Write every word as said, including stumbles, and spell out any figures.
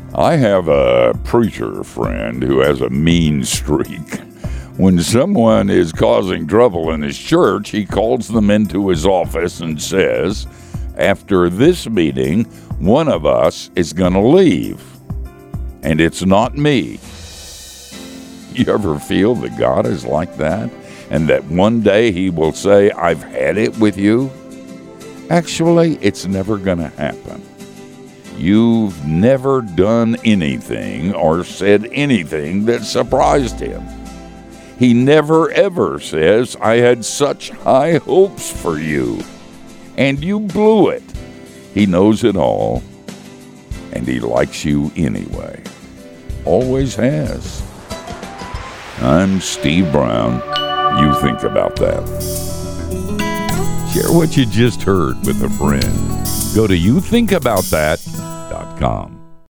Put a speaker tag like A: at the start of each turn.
A: I have a preacher friend who has a mean streak. When someone is causing trouble in his church, he calls them into his office and says, after this meeting, one of us is going to leave. And it's not me. You ever feel that God is like that? And that one day he will say, I've had it with you? Actually, it's never going to happen. You've never done anything or said anything that surprised him. He never ever says, I had such high hopes for you. And you blew it. He knows it all. And he likes you anyway. Always has. I'm Steve Brown. You think about that. Share what you just heard with a friend. Go to you think about that dot com.